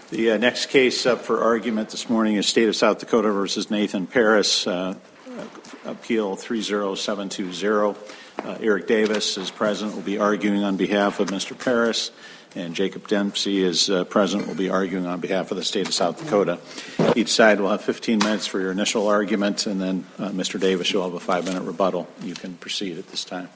The next case up for argument this morning is State of South Dakota versus Nathan Paris, Appeal 30720. Eric Davis is present, will be arguing on behalf of Mr. Paris, and Jacob Dempsey is present, will be arguing on behalf of the State of South Dakota. Each side will have 15 minutes for your initial argument, and then Mr. Davis, you'll have a 5-minute rebuttal. You can proceed at this time.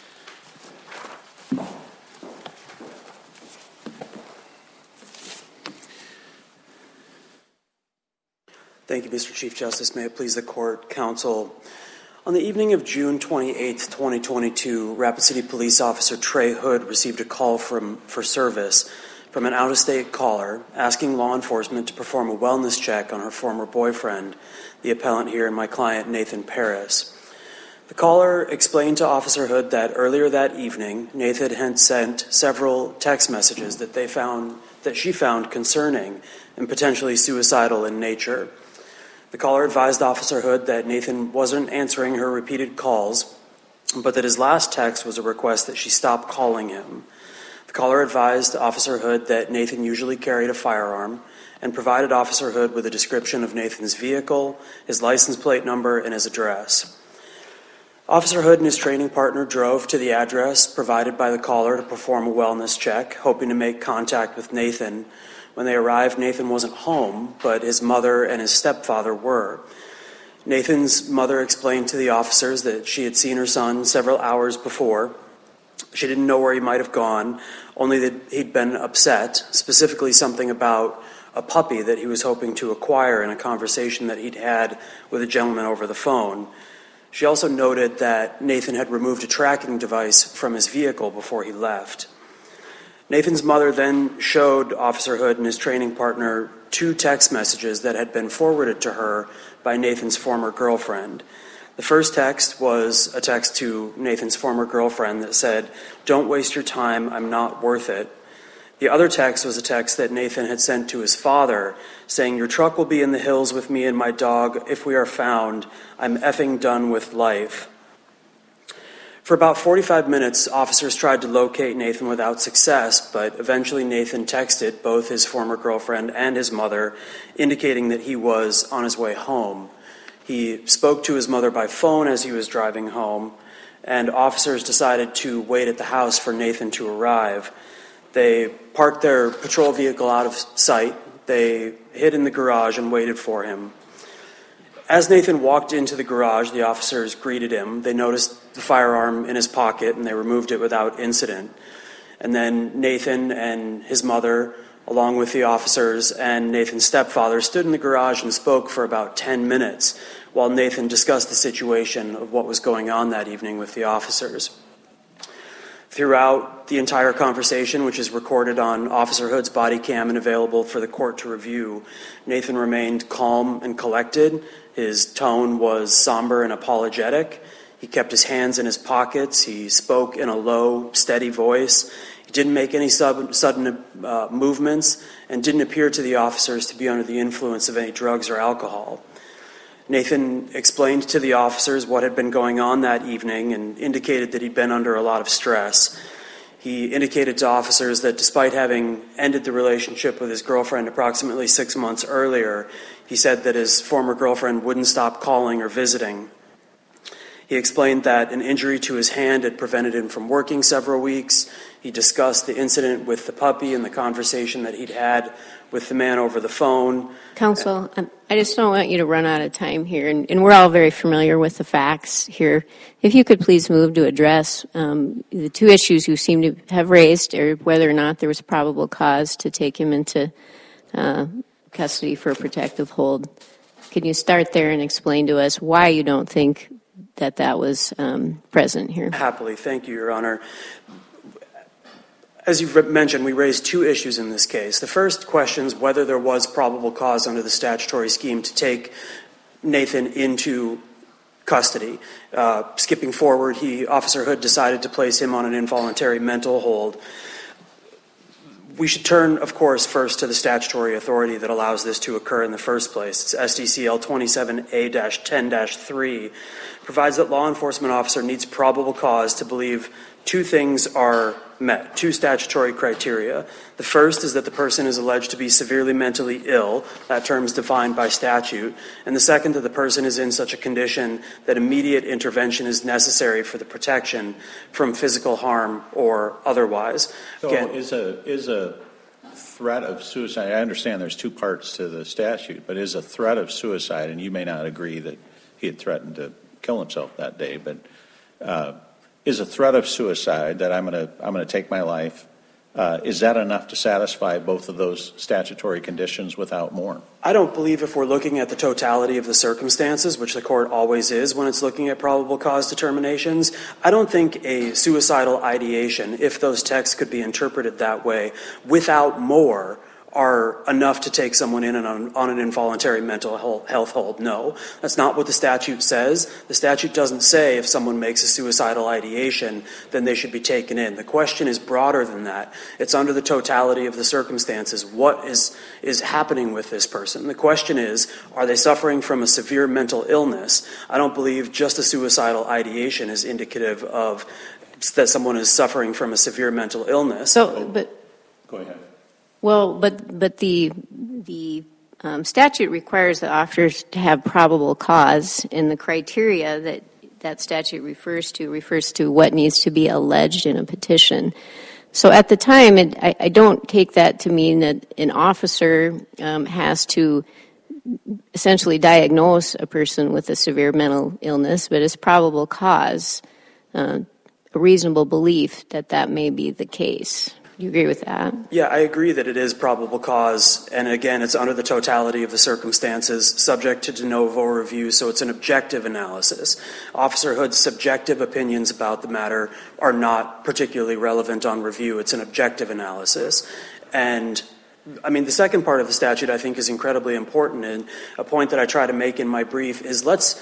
Thank you, Mr. Chief Justice. May it please the court, counsel. On the evening of June 28, 2022, Rapid City Police Officer Trey Hood received a call for service from an out-of-state caller asking law enforcement to perform a wellness check on her former boyfriend, the appellant here, and my client, Nathan Paris. The caller explained to Officer Hood that earlier that evening, Nathan had sent several text messages that she found concerning and potentially suicidal in nature. The caller advised Officer Hood that Nathan wasn't answering her repeated calls, but that his last text was a request that she stop calling him. The caller advised Officer Hood that Nathan usually carried a firearm and provided Officer Hood with a description of Nathan's vehicle, his license plate number, and his address. Officer Hood and his training partner drove to the address provided by the caller to perform a wellness check, hoping to make contact with Nathan. When they arrived, Nathan wasn't home, but his mother and his stepfather were. Nathan's mother explained to the officers that she had seen her son several hours before. She didn't know where he might have gone, only that he'd been upset, specifically something about a puppy that he was hoping to acquire in a conversation that he'd had with a gentleman over the phone. She also noted that Nathan had removed a tracking device from his vehicle before he left. Nathan's mother then showed Officer Hood and his training partner 2 text messages that had been forwarded to her by Nathan's former girlfriend. The first text was a text to Nathan's former girlfriend that said, "Don't waste your time, I'm not worth it." The other text was a text that Nathan had sent to his father saying, "Your truck will be in the hills with me and my dog. If we are found, I'm effing done with life." For about 45 minutes, officers tried to locate Nathan without success, but eventually Nathan texted both his former girlfriend and his mother, indicating that he was on his way home. He spoke to his mother by phone as he was driving home, and officers decided to wait at the house for Nathan to arrive. They parked their patrol vehicle out of sight. They hid in the garage and waited for him. As Nathan walked into the garage, the officers greeted him. They noticed the firearm in his pocket, and they removed it without incident. And then Nathan and his mother, along with the officers and Nathan's stepfather, stood in the garage and spoke for about 10 minutes while Nathan discussed the situation of what was going on that evening with the officers. Throughout the entire conversation, which is recorded on Officer Hood's body cam and available for the court to review, Nathan remained calm and collected. His tone was somber and apologetic. He kept his hands in his pockets. He spoke in a low, steady voice. He didn't make any sudden movements and didn't appear to the officers to be under the influence of any drugs or alcohol. Nathan explained to the officers what had been going on that evening and indicated that he'd been under a lot of stress. He indicated to officers that despite having ended the relationship with his girlfriend approximately 6 months earlier, he said that his former girlfriend wouldn't stop calling or visiting. He explained that an injury to his hand had prevented him from working several weeks. He discussed the incident with the puppy and the conversation that he'd had with the man over the phone. Counsel, I just don't want you to run out of time here, and we're all very familiar with the facts here. If you could please move to address the 2 issues you seem to have raised, or whether or not there was probable cause to take him into custody for a protective hold. Can you start there and explain to us why you don't think that was present here? Happily. Thank you, Your Honor. As you've mentioned, we raised 2 issues in this case. The first questions whether there was probable cause under the statutory scheme to take Nathan into custody. Skipping forward, Officer Hood decided to place him on an involuntary mental hold. We should turn, of course, first to the statutory authority that allows this to occur in the first place. It's SDCL 27A-10-3, provides that law enforcement officer needs probable cause to believe two things are met, two statutory criteria. The first is that the person is alleged to be severely mentally ill. That term is defined by statute. And the second, that the person is in such a condition that immediate intervention is necessary for the protection from physical harm or otherwise. So Again, is a threat of suicide, I understand there's two parts to the statute, but is a threat of suicide, and you may not agree that he had threatened to kill himself that day, but is a threat of suicide that I'm going to take my life, is that enough to satisfy both of those statutory conditions without more? I don't believe, if we're looking at the totality of the circumstances, which the court always is when it's looking at probable cause determinations, I don't think a suicidal ideation, if those texts could be interpreted that way, without more, are enough to take someone in on an involuntary mental health hold. No, that's not what the statute says. The statute doesn't say if someone makes a suicidal ideation, then they should be taken in. The question is broader than that. It's under the totality of the circumstances. What is happening with this person? The question is, are they suffering from a severe mental illness? I don't believe just a suicidal ideation is indicative of that someone is suffering from a severe mental illness. Go ahead. Well, but the statute requires the officers to have probable cause, and the criteria that statute refers to what needs to be alleged in a petition. So at the time, I don't take that to mean that an officer has to essentially diagnose a person with a severe mental illness, but it's probable cause, a reasonable belief that may be the case. Do you agree with that? Yeah, I agree that it is probable cause, and again, it's under the totality of the circumstances, subject to de novo review, so it's an objective analysis. Officer Hood's subjective opinions about the matter are not particularly relevant on review. It's an objective analysis. And I mean, the second part of the statute I think is incredibly important, and a point that I try to make in my brief is let's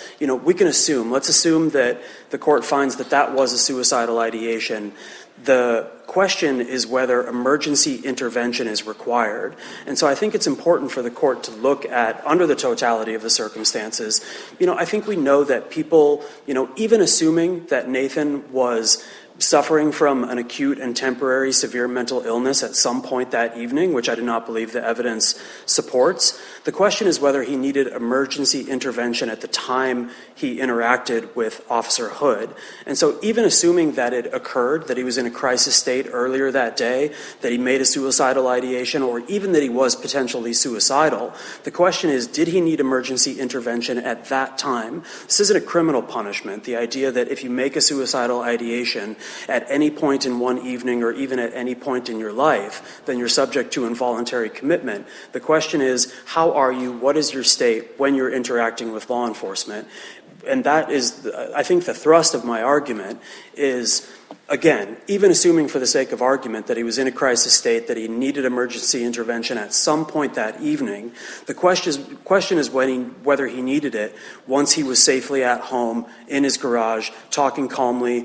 assume that the court finds that was a suicidal ideation. The question is whether emergency intervention is required. And so I think it's important for the court to look at, under the totality of the circumstances, I think we know that people, even assuming that Nathan was suffering from an acute and temporary severe mental illness at some point that evening, which I do not believe the evidence supports. The question is whether he needed emergency intervention at the time he interacted with Officer Hood. And so even assuming that it occurred, that he was in a crisis state earlier that day, that he made a suicidal ideation, or even that he was potentially suicidal, the question is, did he need emergency intervention at that time? This isn't a criminal punishment. The idea that if you make a suicidal ideation at any point in one evening or even at any point in your life, then you're subject to involuntary commitment. The question is, how are you, what is your state when you're interacting with law enforcement? And that is, I think, the thrust of my argument is, again, even assuming for the sake of argument that he was in a crisis state, that he needed emergency intervention at some point that evening, the question is whether he needed it once he was safely at home, in his garage, talking calmly,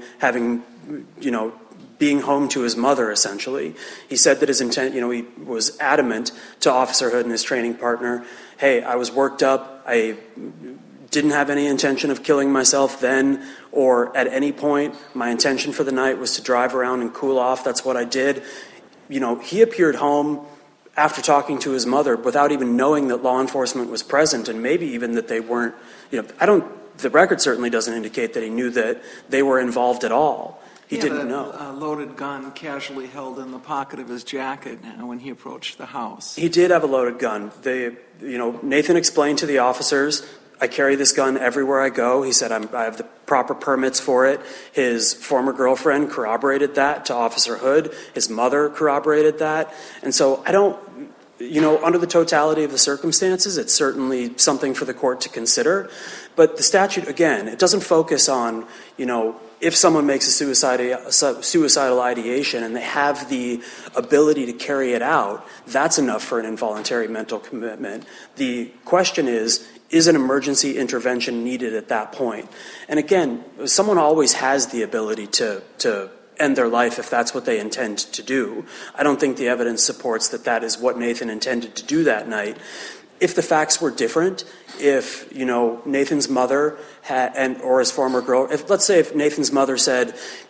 being home to his mother, essentially. He said that his intent, he was adamant to Officer Hood and his training partner, hey, I was worked up, I didn't have any intention of killing myself then or at any point. My intention for the night was to drive around and cool off. That's what I did. He appeared home after talking to his mother without even knowing that law enforcement was present, and maybe even that they weren't, the record certainly doesn't indicate that he knew that they were involved at all. He didn't know. A loaded gun casually held in the pocket of his jacket when he approached the house. He did have a loaded gun. Nathan explained to the officers, I carry this gun everywhere I go. He said, I have the proper permits for it. His former girlfriend corroborated that to Officer Hood. His mother corroborated that. And so I don't, under the totality of the circumstances, it's certainly something for the court to consider. But the statute, again, it doesn't focus on, if someone makes a suicidal ideation and they have the ability to carry it out, that's enough for an involuntary mental commitment. The question is an emergency intervention needed at that point? And again, someone always has the ability to end their life if that's what they intend to do. I don't think the evidence supports that is what Nathan intended to do that night. If the facts were different, if Nathan's mother or his former girl, let's say if Nathan's mother said,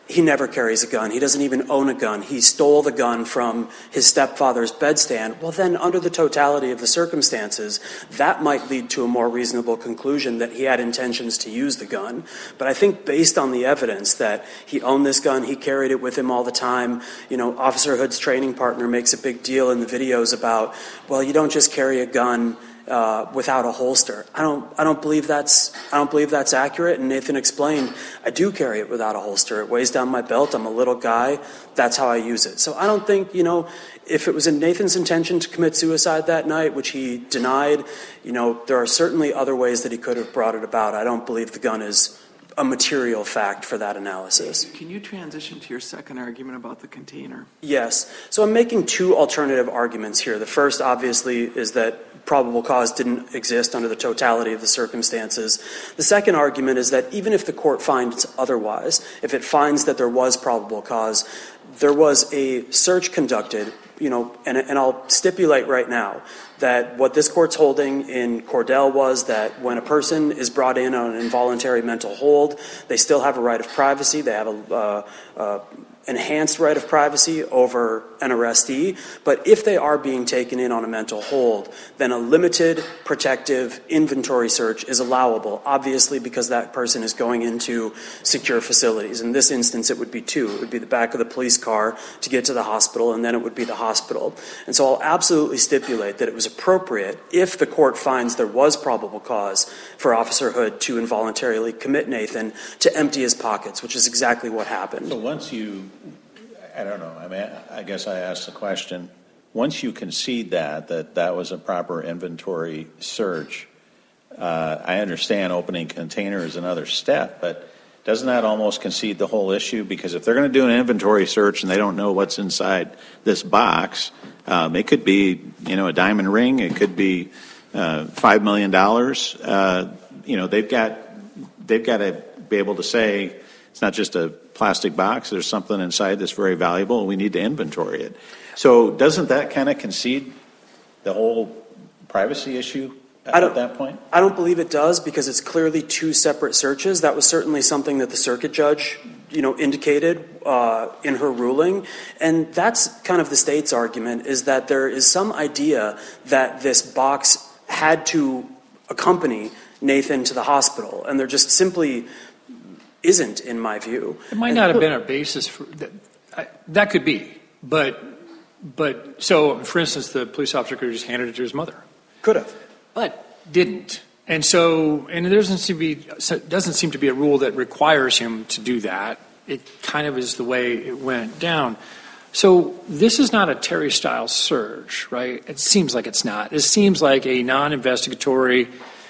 he never carries a gun. He doesn't even own a gun. He stole the gun from his stepfather's bedstand. Well, then, under the totality of the circumstances, that might lead to a more reasonable conclusion that he had intentions to use the gun. But I think based on the evidence that he owned this gun, he carried it with him all the time. Officer Hood's training partner makes a big deal in the videos about, well, you don't just carry a gun without a holster. I don't believe that's accurate. And Nathan explained, I do carry it without a holster. It weighs down my belt. I'm a little guy. That's how I use it. So I don't think, if it was in Nathan's intention to commit suicide that night, which he denied, there are certainly other ways that he could have brought it about. I don't believe the gun is a material fact for that analysis. Can you transition to your second argument about the container? Yes. So I'm making two alternative arguments here. The first, obviously, is that probable cause didn't exist under the totality of the circumstances. The second argument is that even if the court finds otherwise, if it finds that there was probable cause, there was a search conducted, and I'll stipulate right now that what this court's holding in Cordell was that when a person is brought in on an involuntary mental hold, they still have a right of privacy. They have a enhanced right of privacy over an arrestee. But if they are being taken in on a mental hold, then a limited protective inventory search is allowable, obviously because that person is going into secure facilities. In this instance, it would be two. It would be the back of the police car to get to the hospital, and then it would be the hospital. And so I'll absolutely stipulate that it was appropriate, if the court finds there was probable cause for Officer Hood to involuntarily commit Nathan, to empty his pockets, which is exactly what happened. So I don't know. I guess I asked the question. Once you concede that was a proper inventory search, I understand opening container is another step, but doesn't that almost concede the whole issue? Because if they're going to do an inventory search and they don't know what's inside this box, it could be, a diamond ring. It could be $5 million. They've got to be able to say it's not just a plastic box. There's something inside that's very valuable, and we need to inventory it. So doesn't that kind of concede the whole privacy issue at that point? I don't believe it does, because it's clearly two separate searches. That was certainly something that the circuit judge, indicated in her ruling. And that's kind of the state's argument, is that there is some idea that this box had to accompany Nathan to the hospital, and there just simply isn't, in my view. It might not have been a basis for that. That could be, but so, for instance, the police officer could have just handed it to his mother. Could have, but didn't. And there doesn't seem to be a rule that requires him to do that. It kind of is the way it went down. So this is not a Terry-style search, right? It seems like it's not. It seems like a non-investigatory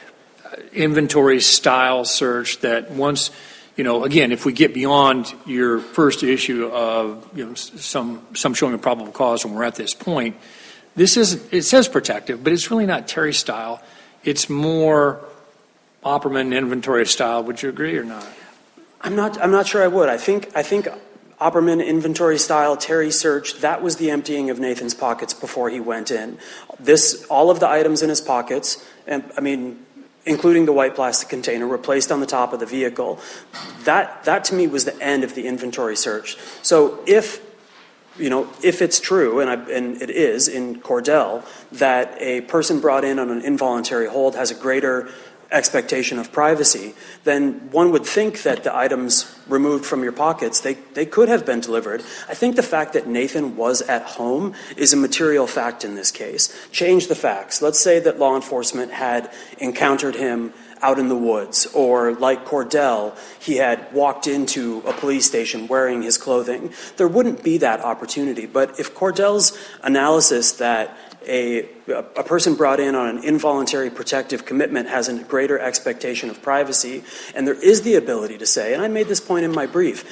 inventory-style search that once. Again, if we get beyond your first issue of some showing of probable cause when we're at this point, it says protective, but it's really not Terry style. It's more Opperman inventory style. Would you agree or not? I'm not sure I would. I think Opperman inventory style Terry search, that was the emptying of Nathan's pockets before he went in. All of the items in his pockets, and including the white plastic container, were placed on the top of the vehicle. That to me was the end of the inventory search. So if it's true, and it is in Cordell, that a person brought in on an involuntary hold has a greater expectation of privacy, then one would think that the items removed from your pockets, they could have been delivered. I think the fact that Nathan was at home is a material fact in this case. Change the facts. Let's say that law enforcement had encountered him out in the woods, or like Cordell, he had walked into a police station wearing his clothing. There wouldn't be that opportunity. But if Cordell's analysis that a person brought in on an involuntary protective commitment has a greater expectation of privacy, and there is the ability to say, and I made this point in my brief,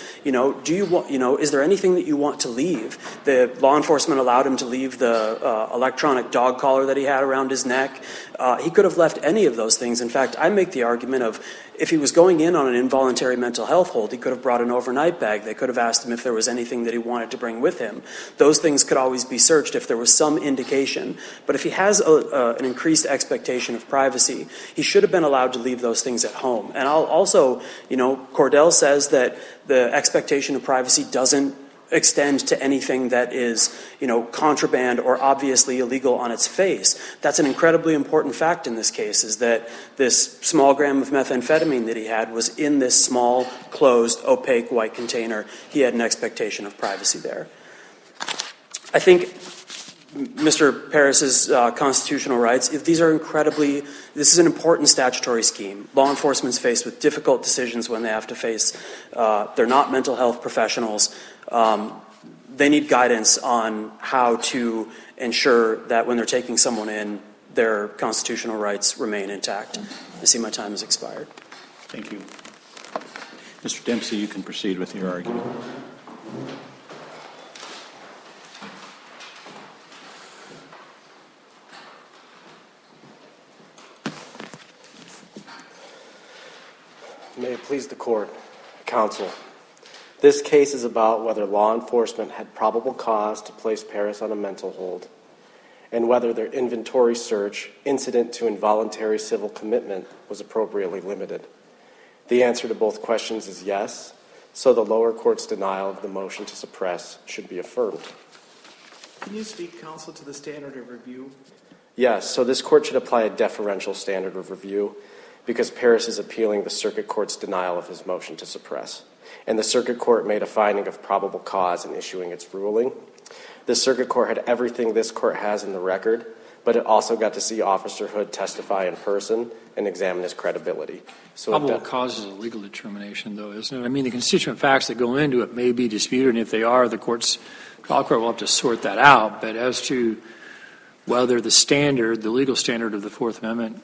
is there anything that you want to leave? The law enforcement allowed him to leave the electronic dog collar that he had around his neck. He could have left any of those things. In fact, I make the argument of, if he was going in on an involuntary mental health hold, he could have brought an overnight bag. They could have asked him if there was anything that he wanted to bring with him. Those things could always be searched if there was some indication situation. But if he has an increased expectation of privacy, he should have been allowed to leave those things at home. And I'll also, Cordell says that the expectation of privacy doesn't extend to anything that is, contraband or obviously illegal on its face. That's an incredibly important fact in this case, is that this small gram of methamphetamine that he had was in this small, closed, opaque white container. He had an expectation of privacy there. I think Mr. Parris's constitutional rights, this is an important statutory scheme. Law enforcement's faced with difficult decisions when they have to face, they're not mental health professionals. They need guidance on how to ensure that when they're taking someone in, their constitutional rights remain intact. I see my time has expired. Thank you. Mr. Dempsey, you can proceed with your argument. May it please the court, counsel. This case is about whether law enforcement had probable cause to place Parris on a mental hold, and whether their inventory search incident to involuntary civil commitment was appropriately limited. The answer to both questions is yes, so the lower court's denial of the motion to suppress should be affirmed. Can you speak, counsel, to the standard of review? Yes, so this court should apply a deferential standard of review because Parris is appealing the circuit court's denial of his motion to suppress. And the circuit court made a finding of probable cause in issuing its ruling. The circuit court had everything this court has in the record, but it also got to see Officer Hood testify in person and examine his credibility. So probable cause is a legal determination, though, isn't it? I mean, the constituent facts that go into it may be disputed, and if they are, the trial court will have to sort that out. But as to whether the legal standard of the Fourth Amendment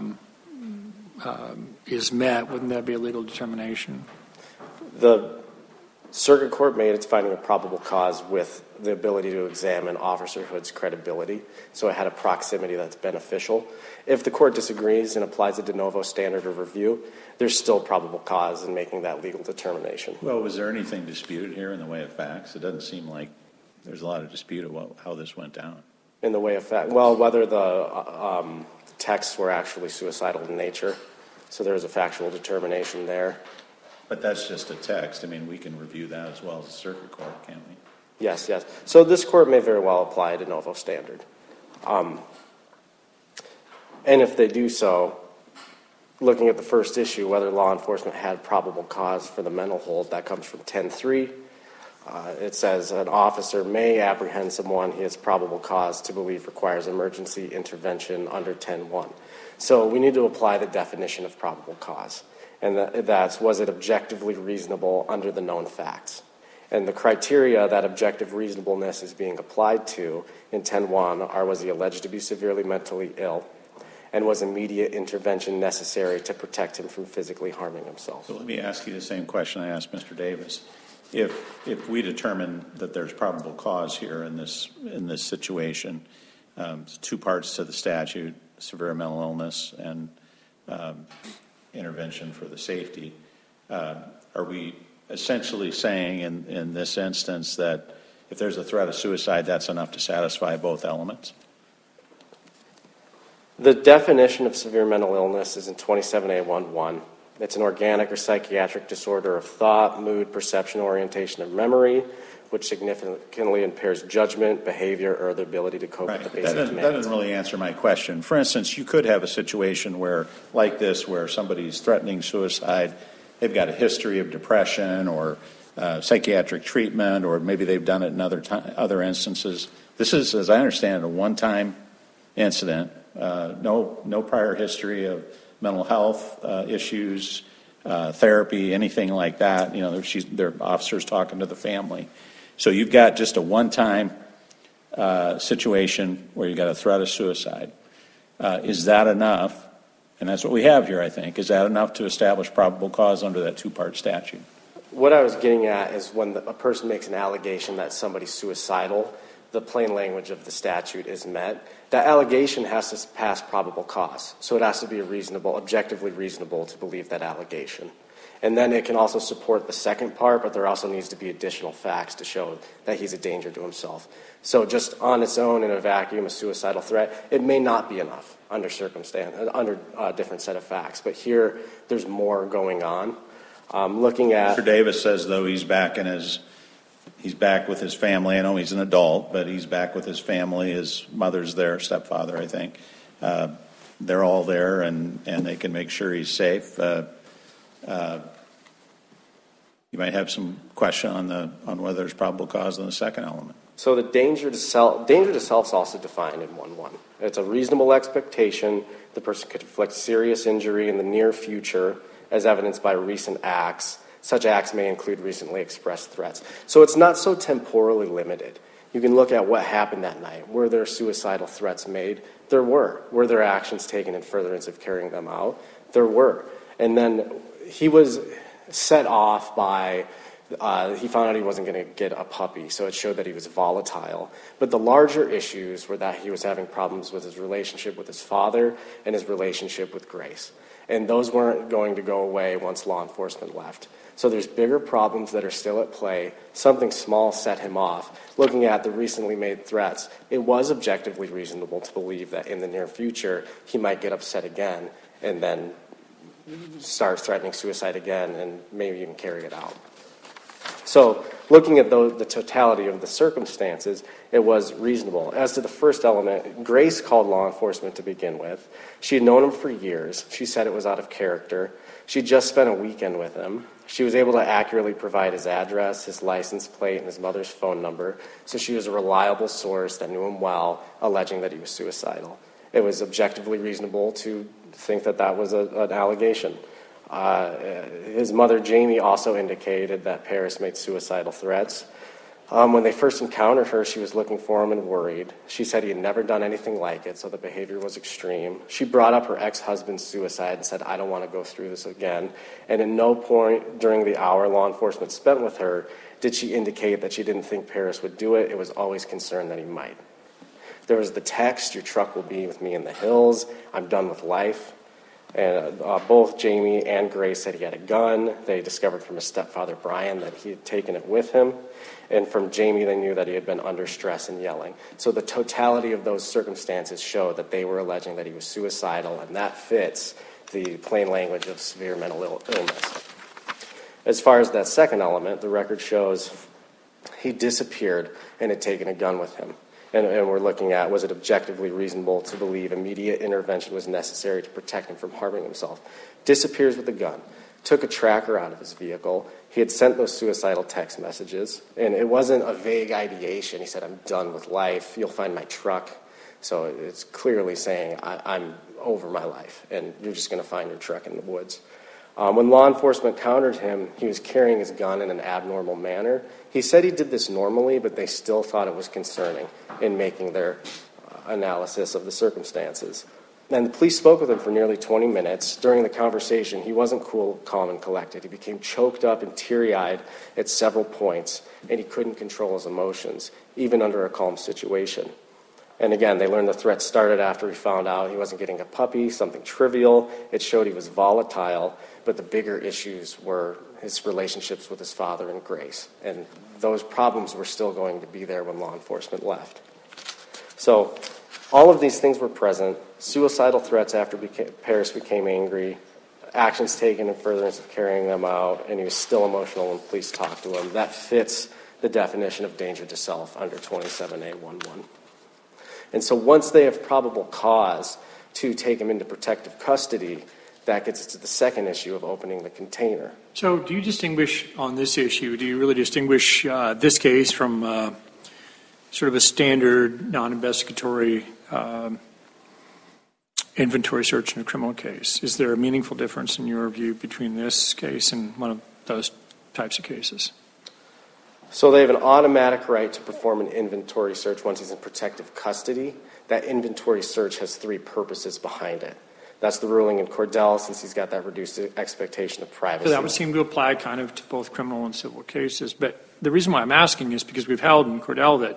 is met, wouldn't that be a legal determination? The circuit court made its finding of probable cause with the ability to examine Officer Hood's credibility, so it had a proximity that's beneficial. If the court disagrees and applies a de novo standard of review, there's still probable cause in making that legal determination. Well, was there anything disputed here in the way of facts? It doesn't seem like there's a lot of dispute about how this went down. In the way of fact, well, whether the texts were actually suicidal in nature, so there was a factual determination there. But that's just a text. I mean, we can review that as well as the circuit court, can't we? Yes. So this court may very well apply a de novo standard. And if they do so, looking at the first issue, whether law enforcement had probable cause for the mental hold, that comes from 10.3. It says an officer may apprehend someone he has probable cause to believe requires emergency intervention under 10.1. So we need to apply the definition of probable cause. And that's, was it objectively reasonable under the known facts? And the criteria that objective reasonableness is being applied to in 10.1 are, was he alleged to be severely mentally ill, and was immediate intervention necessary to protect him from physically harming himself? So let me ask you the same question I asked Mr. Davis. If we determine that there's probable cause here in this situation, two parts to the statute, severe mental illness and intervention for the safety, are we essentially saying in this instance that if there's a threat of suicide, that's enough to satisfy both elements? The definition of severe mental illness is in 27A11. It's an organic or psychiatric disorder of thought, mood, perception, orientation, and memory, which significantly impairs judgment, behavior, or the ability to cope with the basic demands. That doesn't really answer my question. For instance, you could have a situation where somebody's threatening suicide, they've got a history of depression or psychiatric treatment, or maybe they've done it in other instances. This is, as I understand it, a one-time incident, no prior history of mental health issues, therapy, anything like that. Their officers talking to the family. So you've got just a one-time situation where you've got a threat of suicide. Is that enough? And that's what we have here, I think. Is that enough to establish probable cause under that two-part statute? What I was getting at is when a person makes an allegation that somebody's suicidal, the plain language of the statute is met. That allegation has to pass probable cause. So it has to be objectively reasonable to believe that allegation. And then it can also support the second part, but there also needs to be additional facts to show that he's a danger to himself. So just on its own in a vacuum, a suicidal threat, it may not be enough under a different set of facts. But here, there's more going on. Looking at Mr. Davis says, though, he's back with his family. I know he's an adult, but he's back with his family. His mother's there, stepfather, I think. They're all there, and they can make sure he's safe. You might have some question on whether there's probable cause in the second element. So the danger to self is also defined in 1-1. It's a reasonable expectation the person could inflict serious injury in the near future as evidenced by recent acts. Such acts may include recently expressed threats. So it's not so temporally limited. You can look at what happened that night. Were there suicidal threats made? There were. Were there actions taken in furtherance of carrying them out? There were. And then he was set off by, he found out he wasn't going to get a puppy, so it showed that he was volatile. But the larger issues were that he was having problems with his relationship with his father and his relationship with Grace. And those weren't going to go away once law enforcement left. So there's bigger problems that are still at play. Something small set him off. Looking at the recently made threats, it was objectively reasonable to believe that in the near future he might get upset again and then start threatening suicide again and maybe even carry it out. So looking at the totality of the circumstances, it was reasonable. As to the first element, Grace called law enforcement to begin with. She had known him for years. She said it was out of character. She just spent a weekend with him. She was able to accurately provide his address, his license plate, and his mother's phone number, so she was a reliable source that knew him well, alleging that he was suicidal. It was objectively reasonable to think that that was an allegation. His mother, Jamie, also indicated that Paris made suicidal threats. When they first encountered her, she was looking for him and worried. She said he had never done anything like it, so the behavior was extreme. She brought up her ex-husband's suicide and said, I don't want to go through this again. And at no point during the hour law enforcement spent with her did she indicate that she didn't think Paris would do it. It was always concerned that he might. There was the text, your truck will be with me in the hills, I'm done with life. And both Jamie and Grace said he had a gun. They discovered from his stepfather, Brian, that he had taken it with him. And from Jamie, they knew that he had been under stress and yelling. So the totality of those circumstances showed that they were alleging that he was suicidal, and that fits the plain language of severe mental illness. As far as that second element, the record shows he disappeared and had taken a gun with him. And we're looking at, was it objectively reasonable to believe immediate intervention was necessary to protect him from harming himself? Disappears with a gun. Took a tracker out of his vehicle. He had sent those suicidal text messages. And it wasn't a vague ideation. He said, I'm done with life. You'll find my truck. So it's clearly saying, I'm over my life. And you're just going to find your truck in the woods. When law enforcement countered him, he was carrying his gun in an abnormal manner. He said he did this normally, but they still thought it was concerning in making their analysis of the circumstances. And the police spoke with him for nearly 20 minutes. During the conversation, he wasn't cool, calm, and collected. He became choked up and teary-eyed at several points, and he couldn't control his emotions, even under a calm situation. And again, they learned the threat started after he found out he wasn't getting a puppy, something trivial. It showed he was volatile, but the bigger issues were his relationships with his father and Grace. And those problems were still going to be there when law enforcement left. So all of these things were present. Suicidal threats after Paris became angry, actions taken in furtherance of carrying them out, and he was still emotional when police talked to him. That fits the definition of danger to self under 27A11. And so once they have probable cause to take him into protective custody, that gets us to the second issue of opening the container. So do you distinguish on this issue, do you really distinguish this case from sort of a standard non-investigatory inventory search in a criminal case? Is there a meaningful difference in your view between this case and one of those types of cases? So they have an automatic right to perform an inventory search once he's in protective custody. That inventory search has three purposes behind it. That's the ruling in Cordell, since he's got that reduced expectation of privacy. So that would seem to apply kind of to both criminal and civil cases. But the reason why I'm asking is because we've held in Cordell that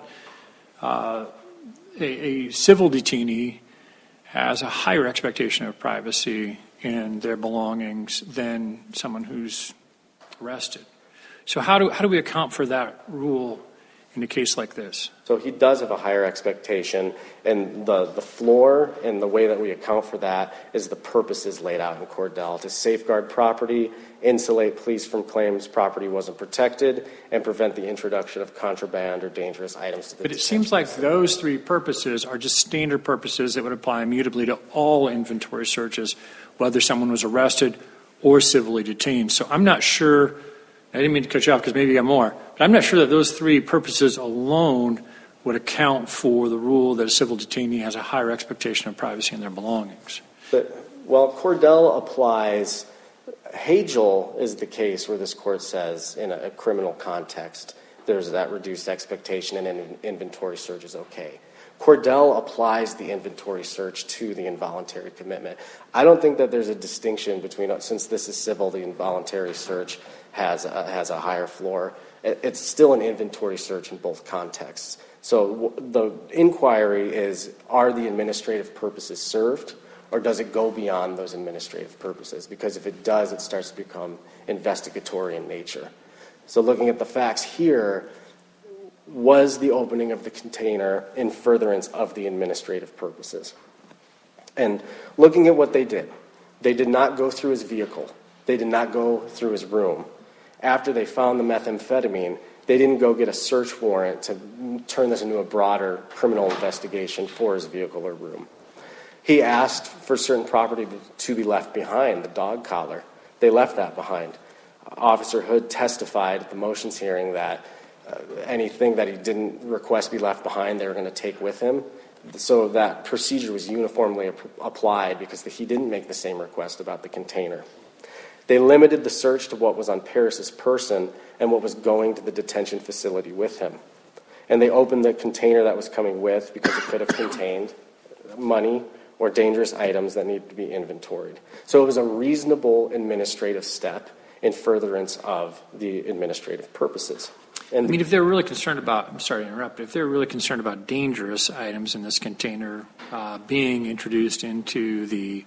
a civil detainee has a higher expectation of privacy in their belongings than someone who's arrested. So how do we account for that rule in a case like this? So he does have a higher expectation, and the floor and the way that we account for that is the purposes laid out in Cordell: to safeguard property, insulate police from claims property wasn't protected, and prevent the introduction of contraband or dangerous items to the But it seems like those three purposes are just standard purposes that would apply immutably to all inventory searches, whether someone was arrested or civilly detained. So I'm not sure, I didn't mean to cut you off because maybe you got more, but I'm not sure that those three purposes alone would account for the rule that a civil detainee has a higher expectation of privacy in their belongings. Well, Cordell applies. Hagel is the case where this court says in a criminal context there's that reduced expectation and an inventory search is okay. Cordell applies the inventory search to the involuntary commitment. I don't think that there's a distinction between, since this is civil, the involuntary search has a higher floor. It's still an inventory search in both contexts. So the inquiry is, are the administrative purposes served, or does it go beyond those administrative purposes? Because if it does, it starts to become investigatory in nature. So looking at the facts here, was the opening of the container in furtherance of the administrative purposes? And looking at what they did not go through his vehicle. They did not go through his room. After they found the methamphetamine, they didn't go get a search warrant to turn this into a broader criminal investigation for his vehicle or room. He asked for certain property to be left behind, the dog collar. They left that behind. Officer Hood testified at the motions hearing that anything that he didn't request be left behind, they were going to take with him. So that procedure was uniformly applied because he didn't make the same request about the container. They limited the search to what was on Parris's person and what was going to the detention facility with him. And they opened the container that was coming with because it could have contained money or dangerous items that needed to be inventoried. So it was a reasonable administrative step in furtherance of the administrative purposes. And I mean, if they're really concerned about, I'm sorry to interrupt, but if they're really concerned about dangerous items in this container being introduced into the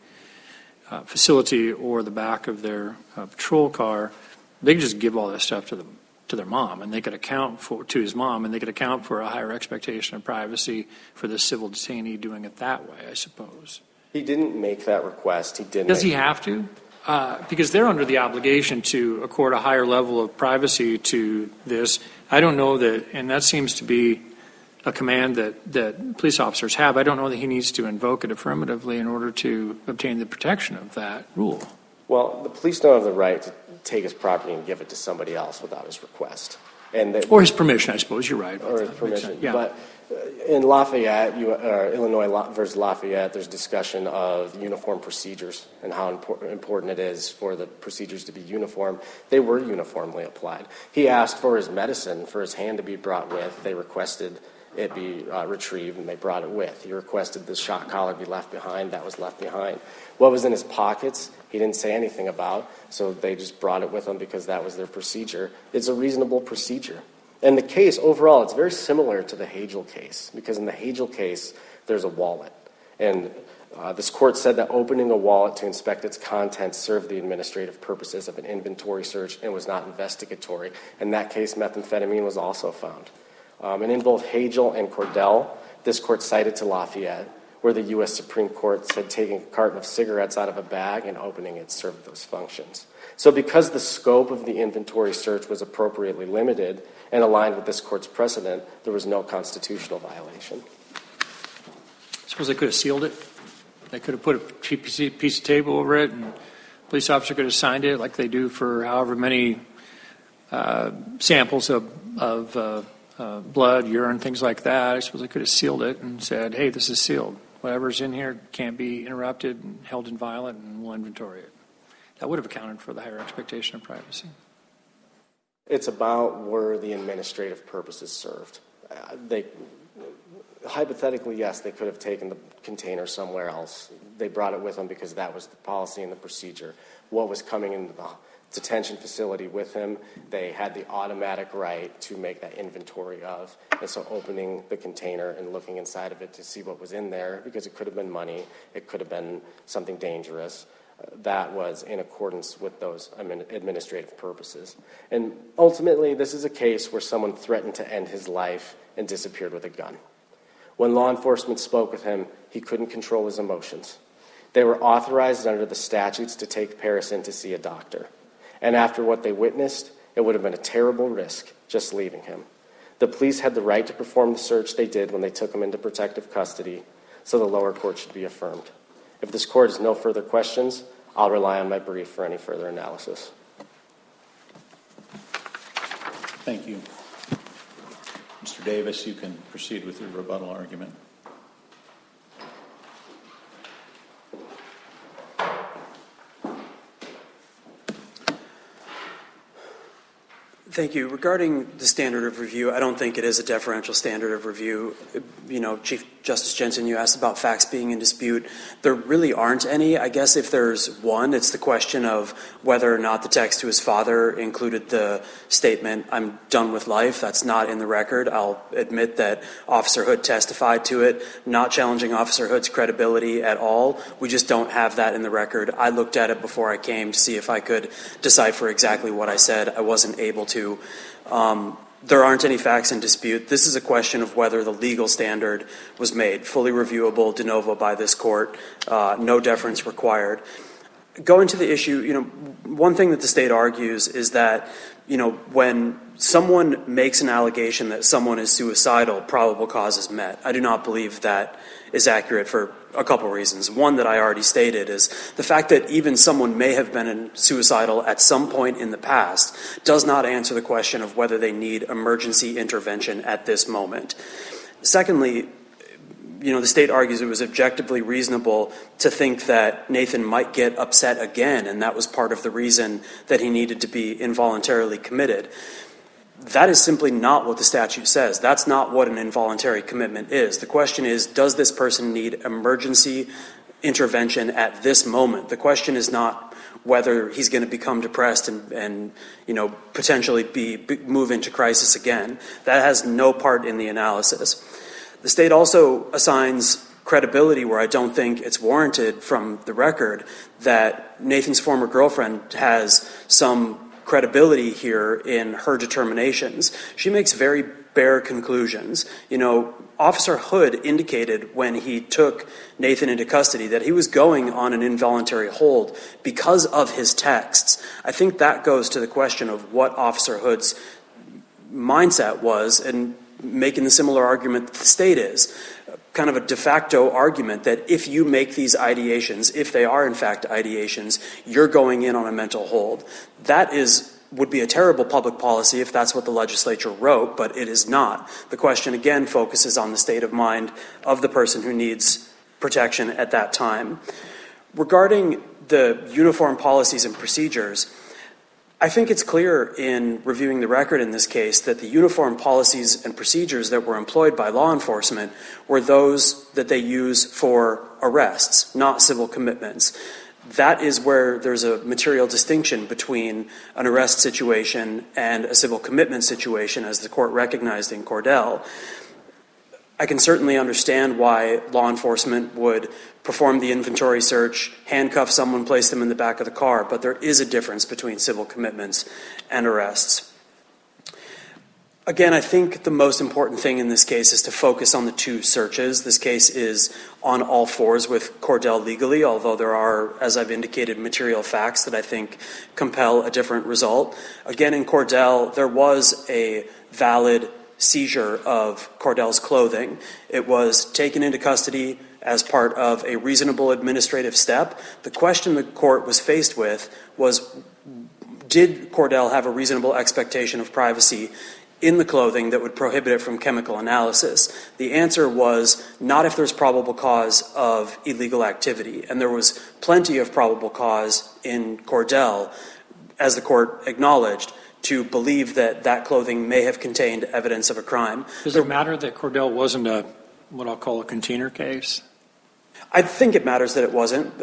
facility or the back of their patrol car, they could just give all that stuff to their mom, and they could account to his mom, and they could account for a higher expectation of privacy for the civil detainee doing it that way, I suppose. He didn't make that request. He didn't. Does he have to? Because they're under the obligation to accord a higher level of privacy to this. I don't know that, and that seems to be a command that police officers have. I don't know that he needs to invoke it affirmatively in order to obtain the protection of that rule. Well, the police don't have the right to take his property and give it to somebody else without his request. Or his permission, I suppose. You're right. Or his permission. Yeah. But in Lafayette, Illinois versus Lafayette, there's discussion of uniform procedures and how important it is for the procedures to be uniform. They were uniformly applied. He asked for his medicine, for his hand to be brought with. They requested it be retrieved, and they brought it with. He requested the shock collar be left behind. That was left behind. What was in his pockets, he didn't say anything about, so they just brought it with them because that was their procedure. It's a reasonable procedure. And the case, overall, it's very similar to the Hagel case, because in the Hagel case, there's a wallet. And this court said that opening a wallet to inspect its contents served the administrative purposes of an inventory search and was not investigatory. In that case, methamphetamine was also found. And in both Hagel and Cordell, this court cited to Lafayette, where the U.S. Supreme Court said taking a carton of cigarettes out of a bag and opening it served those functions. So because the scope of the inventory search was appropriately limited and aligned with this court's precedent, there was no constitutional violation. I suppose they could have sealed it. They could have put a piece of tape over it, and a police officer could have signed it like they do for however many samples of blood, urine, things like that. I suppose they could have sealed it and said, hey, this is sealed. Whatever's in here can't be interrupted and held inviolate, and we'll inventory it. That would have accounted for the higher expectation of privacy. It's about were the administrative purposes served. Hypothetically, yes, they could have taken the container somewhere else. They brought it with them because that was the policy and the procedure. What was coming into the detention facility with him, they had the automatic right to make that inventory of. And so opening the container and looking inside of it to see what was in there, because it could have been money, it could have been something dangerous, that was in accordance with those administrative purposes. And ultimately, this is a case where someone threatened to end his life and disappeared with a gun. When law enforcement spoke with him, he couldn't control his emotions. They were authorized under the statutes to take Parris in to see a doctor. And after what they witnessed, it would have been a terrible risk just leaving him. The police had the right to perform the search they did when they took him into protective custody, so the lower court should be affirmed. If this court has no further questions, I'll rely on my brief for any further analysis. Thank you. Mr. Davis, you can proceed with your rebuttal argument. Thank you. Regarding the standard of review, I don't think it is a deferential standard of review. Chief Justice Jensen, you asked about facts being in dispute. There really aren't any. I guess if there's one, it's the question of whether or not the text to his father included the statement, "I'm done with life." That's not in the record. I'll admit that Officer Hood testified to it, not challenging Officer Hood's credibility at all. We just don't have that in the record. I looked at it before I came to see if I could decipher exactly what I said. I wasn't able to. There aren't any facts in dispute. This is a question of whether the legal standard was made, fully reviewable de novo by this court, no deference required. Going to the issue, one thing that the state argues is that, when someone makes an allegation that someone is suicidal, probable cause is met. I do not believe that is accurate for a couple reasons. One that I already stated is the fact that even someone may have been suicidal at some point in the past does not answer the question of whether they need emergency intervention at this moment. Secondly, the state argues it was objectively reasonable to think that Nathan might get upset again, and that was part of the reason that he needed to be involuntarily committed. That is simply not what the statute says. That's not what an involuntary commitment is. The question is, does this person need emergency intervention at this moment? The question is not whether he's going to become depressed and potentially move into crisis again. That has no part in the analysis. The state also assigns credibility where I don't think it's warranted from the record that Nathan's former girlfriend has some credibility here in her determinations. She makes very bare conclusions. Officer Hood indicated when he took Nathan into custody that he was going on an involuntary hold because of his texts. I think that goes to the question of what Officer Hood's mindset was, and making the similar argument that the state is, kind of a de facto argument that if you make these ideations, if they are in fact ideations, you're going in on a mental hold. That would be a terrible public policy if that's what the legislature wrote, but it is not. The question, again, focuses on the state of mind of the person who needs protection at that time. Regarding the uniform policies and procedures, I think it's clear in reviewing the record in this case that the uniform policies and procedures that were employed by law enforcement were those that they use for arrests, not civil commitments. That is where there's a material distinction between an arrest situation and a civil commitment situation, as the court recognized in Cordell. I can certainly understand why law enforcement would perform the inventory search, handcuff someone, place them in the back of the car, but there is a difference between civil commitments and arrests. Again, I think the most important thing in this case is to focus on the two searches. This case is on all fours with Cordell legally, although there are, as I've indicated, material facts that I think compel a different result. Again, in Cordell, there was a valid seizure of Cordell's clothing. It was taken into custody as part of a reasonable administrative step. The question the court was faced with was, did Cordell have a reasonable expectation of privacy in the clothing that would prohibit it from chemical analysis? The answer was not if there's probable cause of illegal activity. And there was plenty of probable cause in Cordell, as the court acknowledged, to believe that that clothing may have contained evidence of a crime. Does it matter that Cordell wasn't what I'll call a container case? I think it matters that it wasn't.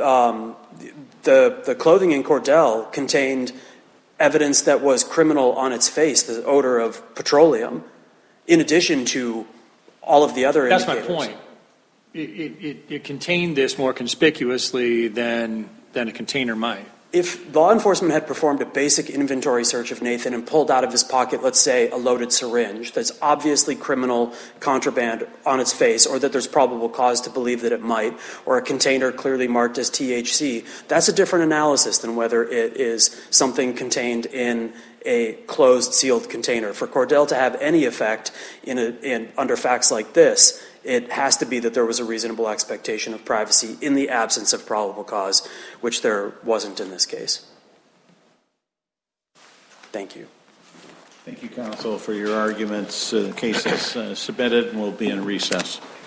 The clothing in Cordell contained evidence that was criminal on its face, the odor of petroleum, in addition to all of the other indicators. That's my point. It contained this more conspicuously than than a container might. If law enforcement had performed a basic inventory search of Nathan and pulled out of his pocket, let's say, a loaded syringe that's obviously criminal contraband on its face, or that there's probable cause to believe that it might, or a container clearly marked as THC, that's a different analysis than whether it is something contained in a closed, sealed container. For Cordell to have any effect under facts like this, it has to be that there was a reasonable expectation of privacy in the absence of probable cause, which there wasn't in this case. Thank you. Thank you, counsel, for your arguments. The case is submitted and will be in recess.